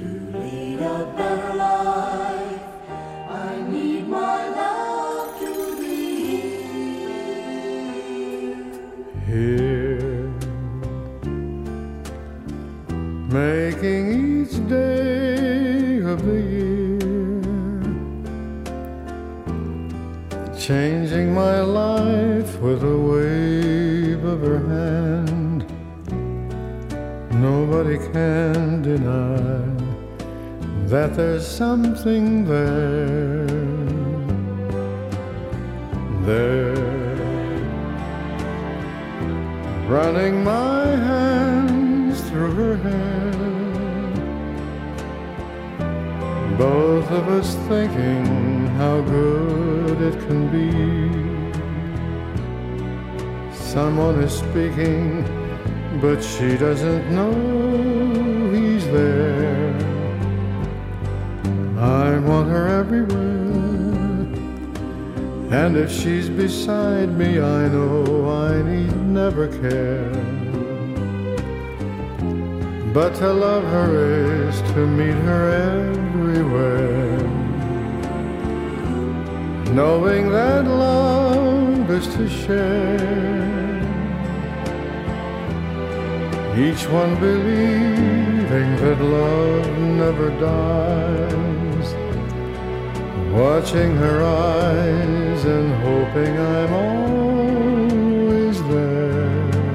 lead a better life. I need my love to be here, making each day of the year, changing my life with a wave of her hand. Nobody can deny that there's something there, running my hands through her hair, both of us thinking how good it can be. Someone is speaking, but she doesn't know he's there. I want her everywhere, and if she's beside me, I know I need never care. But to love her is to meet her everywhere, knowing that love is to share. Each one believing that love never dies, watching her eyes and hoping I'm always there.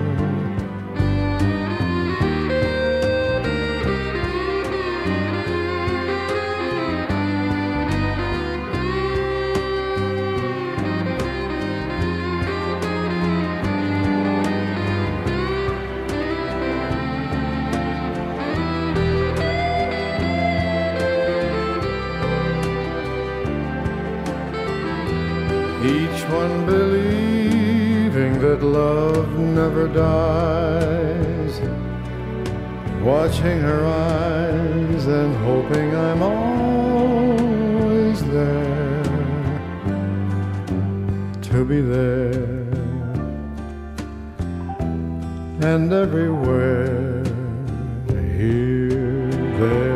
Each one believing that love never dies, watching her eyes and hoping I'm always there, to be there and everywhere, here, there.